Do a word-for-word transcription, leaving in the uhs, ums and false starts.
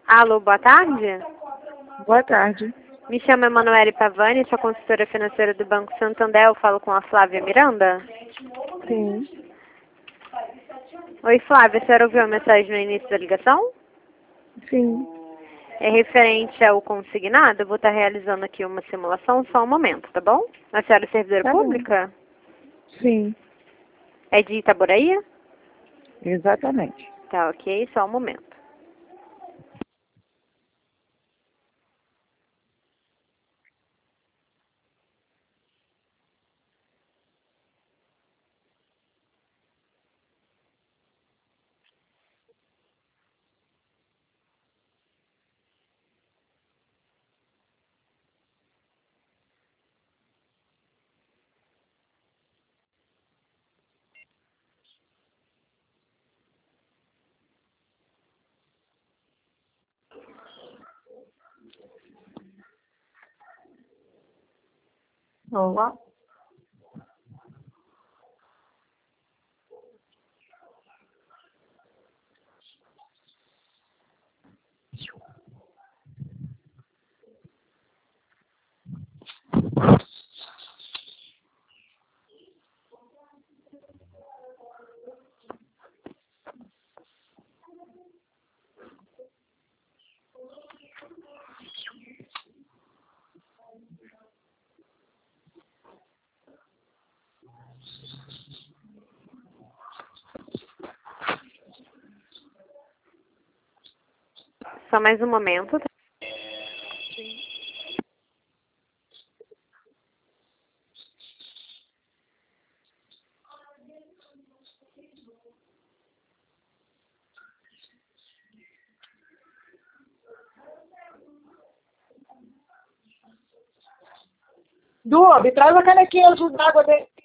Alô, boa tarde. Boa tarde. Me chamo Emanuele Pavani, sou consultora financeira do Banco Santander. Eu falo com a Flávia Miranda. Sim. Oi, Flávia, a senhora ouviu a mensagem no início da ligação? Sim. É referente ao consignado. Eu vou estar realizando aqui uma simulação, só um momento, tá bom? A senhora é servidora Tá pública? bom. Sim, É de Itaboraí? exatamente. Tá, ok, só um momento. Olá. Só mais um momento. Duob, traz a canequinha azul d'água dele.